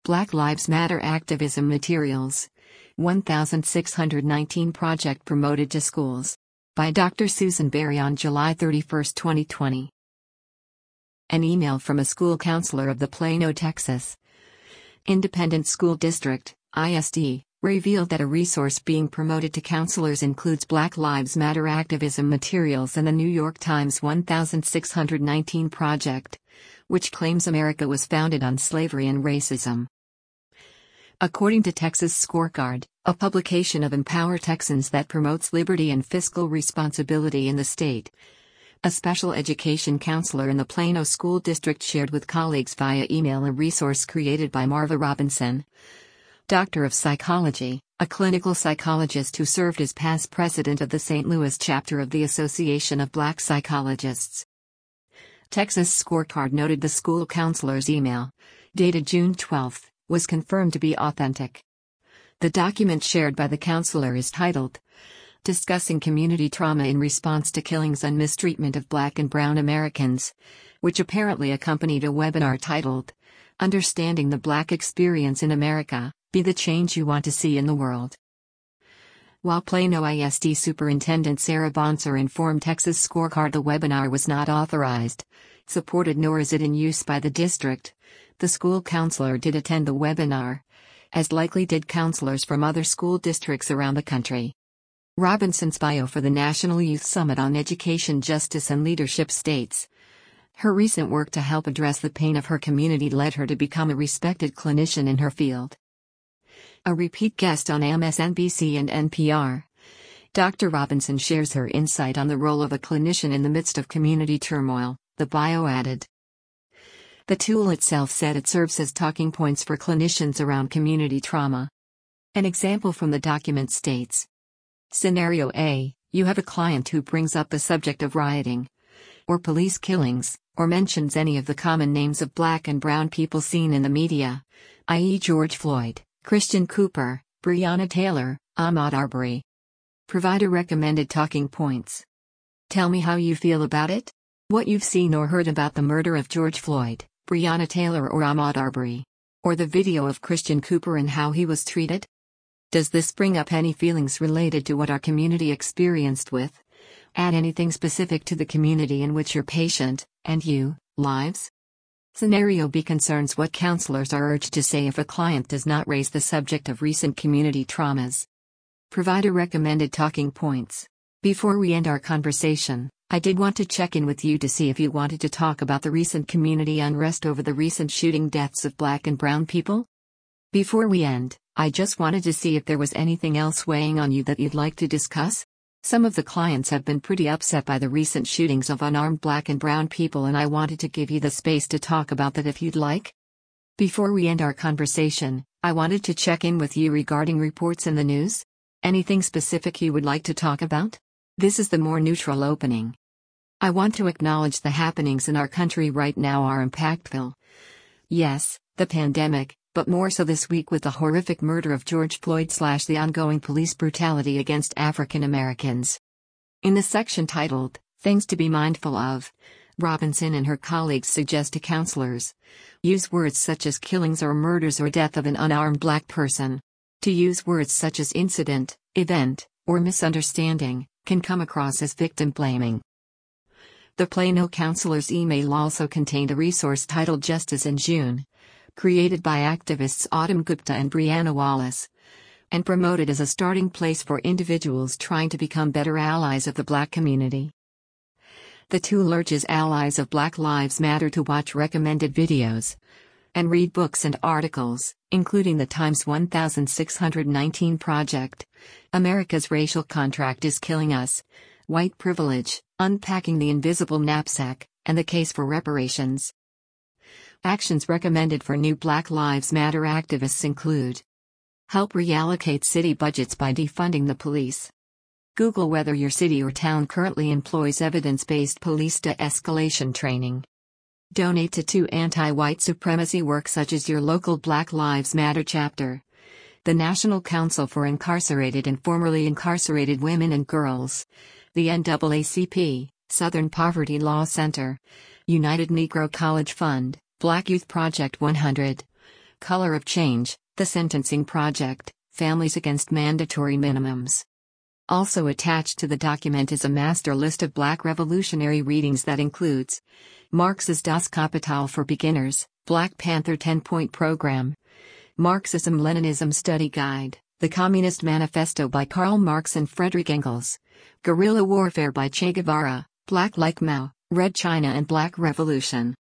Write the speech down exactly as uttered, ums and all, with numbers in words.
Black Lives Matter activism materials. one thousand six hundred nineteen project promoted to schools. By Doctor Susan Berry on July thirty-first, twenty twenty. An email from a school counselor of the Plano, Texas Independent School District, I S D, revealed that a resource being promoted to counselors includes Black Lives Matter activism materials and the New York Times one thousand six hundred nineteen project, which claims America was founded on slavery and racism. According to Texas Scorecard, a publication of Empower Texans that promotes liberty and fiscal responsibility in the state, a special education counselor in the Plano School District shared with colleagues via email a resource created by Marva Robinson, Doctor of Psychology, a clinical psychologist who served as past president of the Saint Louis chapter of the Association of Black Psychologists. Texas Scorecard noted the school counselor's email, dated June twelfth, was confirmed to be authentic. The document shared by the counselor is titled, Discussing Community Trauma in Response to Killings and Mistreatment of Black and Brown Americans, which apparently accompanied a webinar titled, Understanding the Black Experience in America, Be the Change You Want to See in the World. While Plano I S D Superintendent Sarah Bonser informed Texas Scorecard the webinar was not authorized, supported nor is it in use by the district, the school counselor did attend the webinar, as likely did counselors from other school districts around the country. Robinson's bio for the National Youth Summit on Education, Justice and Leadership states, her recent work to help address the pain of her community led her to become a respected clinician in her field. A repeat guest on M S N B C and N P R, Doctor Robinson shares her insight on the role of a clinician in the midst of community turmoil, the bio added. The tool itself said it serves as talking points for clinicians around community trauma. An example from the document states, Scenario A, you have a client who brings up the subject of rioting, or police killings, or mentions any of the common names of Black and brown people seen in the media, that is George Floyd, Christian Cooper, Breonna Taylor, Ahmaud Arbery. Provider recommended talking points. Tell me how you feel about it? What you've seen or heard about the murder of George Floyd, Breonna Taylor or Ahmaud Arbery. Or the video of Christian Cooper and how he was treated? Does this bring up any feelings related to what our community experienced with? Add anything specific to the community in which your patient, and you, lives? Scenario B concerns what counselors are urged to say if a client does not raise the subject of recent community traumas. Provider recommended talking points. Before we end our conversation, I did want to check in with you to see if you wanted to talk about the recent community unrest over the recent shooting deaths of Black and brown people. Before we end, I just wanted to see if there was anything else weighing on you that you'd like to discuss. Some of the clients have been pretty upset by the recent shootings of unarmed Black and brown people, and I wanted to give you the space to talk about that if you'd like. Before we end our conversation, I wanted to check in with you regarding reports in the news. Anything specific you would like to talk about? This is the more neutral opening. I want to acknowledge the happenings in our country right now are impactful. Yes, the pandemic, but more so this week with the horrific murder of George Floyd slash the ongoing police brutality against African Americans. In the section titled, Things to be Mindful of, Robinson and her colleagues suggest to counselors, use words such as killings or murders or death of an unarmed Black person. To use words such as incident, event, or misunderstanding, can come across as victim blaming. The Plano counselor's email also contained a resource titled Justice in June, created by activists Autumn Gupta and Brianna Wallace, and promoted as a starting place for individuals trying to become better allies of the Black community. The tool urges allies of Black Lives Matter to watch recommended videos and read books and articles, including the Times one thousand six hundred nineteen project, America's Racial Contract is Killing Us, White Privilege, Unpacking the Invisible Knapsack, and the Case for Reparations. Actions recommended for new Black Lives Matter activists include: help reallocate city budgets by defunding the police. Google whether your city or town currently employs evidence-based police de-escalation training. Donate to two anti-white supremacy work such as your local Black Lives Matter chapter, the National Council for Incarcerated and Formerly Incarcerated Women and Girls, the N double A C P, Southern Poverty Law Center, United Negro College Fund, Black Youth Project one hundred, Color of Change, The Sentencing Project, Families Against Mandatory Minimums. Also attached to the document is a master list of Black revolutionary readings that includes Marx's Das Kapital for Beginners, Black Panther ten-Point Program, Marxism-Leninism Study Guide, The Communist Manifesto by Karl Marx and Friedrich Engels, Guerrilla Warfare by Che Guevara, Black Like Mao, Red China and Black Revolution.